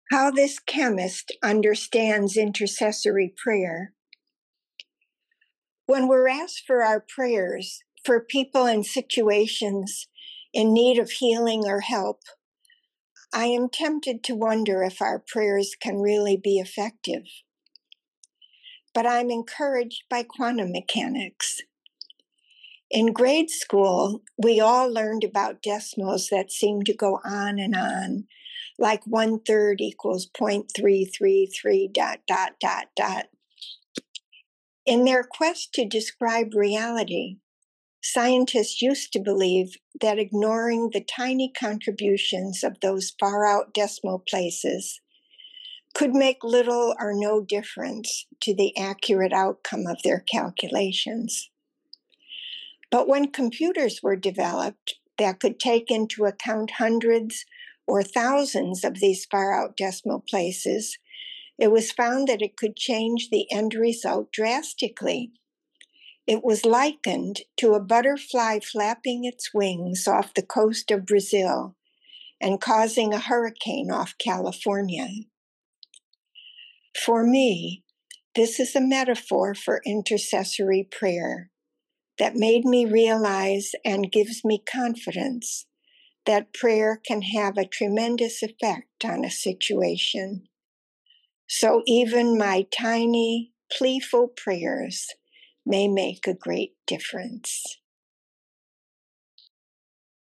How this chemist understands intercessory prayer. When we're asked for our prayers for people in situations in need of healing or help, I am tempted to wonder if our prayers can really be effective. But I'm encouraged by quantum mechanics. In grade school, we all learned about decimals that seem to go on, like 1/3 equals 0.333 ... In their quest to describe reality, scientists used to believe that ignoring the tiny contributions of those far-out decimal places could make little or no difference to the accurate outcome of their calculations. But when computers were developed that could take into account hundreds or thousands of these far-out decimal places, it was found that it could change the end result drastically. It was likened to a butterfly flapping its wings off the coast of Brazil and causing a hurricane off California. For me, this is a metaphor for intercessory prayer that made me realize and gives me confidence that prayer can have a tremendous effect on a situation. So even my tiny, pleaful prayers may make a great difference.